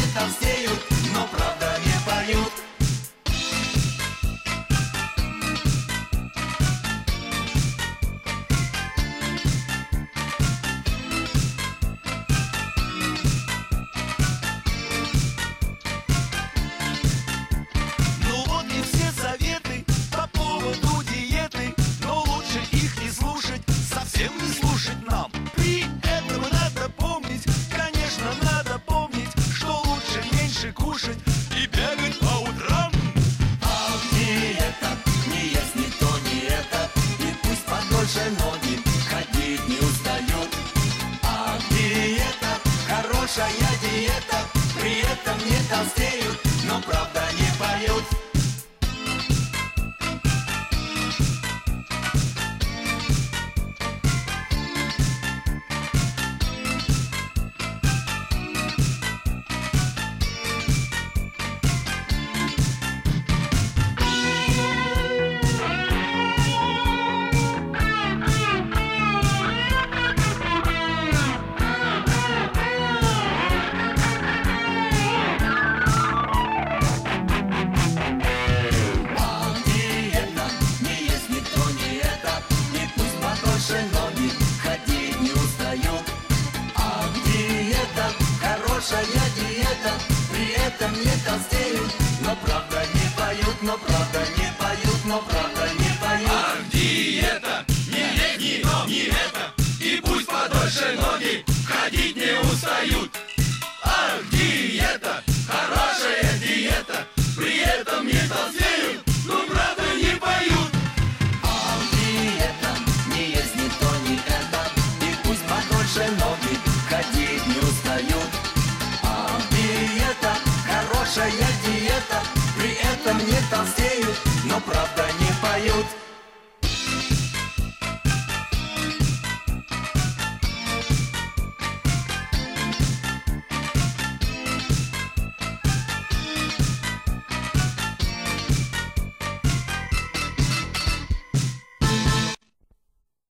не толстеют, но правда не поют. Ну вот и все советы по поводу диеты, но лучше их не слушать, совсем не слушать нам. При этом надо помнить, конечно, надо помнить, что лучше меньше кушать и бегать по утрам. А диета не есть ни то, ни это, и пусть подольше ноги ходить не устают. А диета хорошая диета, при этом не толстеют, но правда не поют. Ноги ходить не устают. А диета хорошая диета, при этом не толстеют, но правда не поют, но правда не поют, но правда не поют. А диета не есть ни то, ни это, и пусть подольше ноги ходить не устают. А диета хорошая диета, при этом не толстеют, но правда не поют. А диета не есть ни то, ни это, и пусть подольше ноги ходить не устают. А диета хорошая диета, при этом не толстеют, но правда не поют.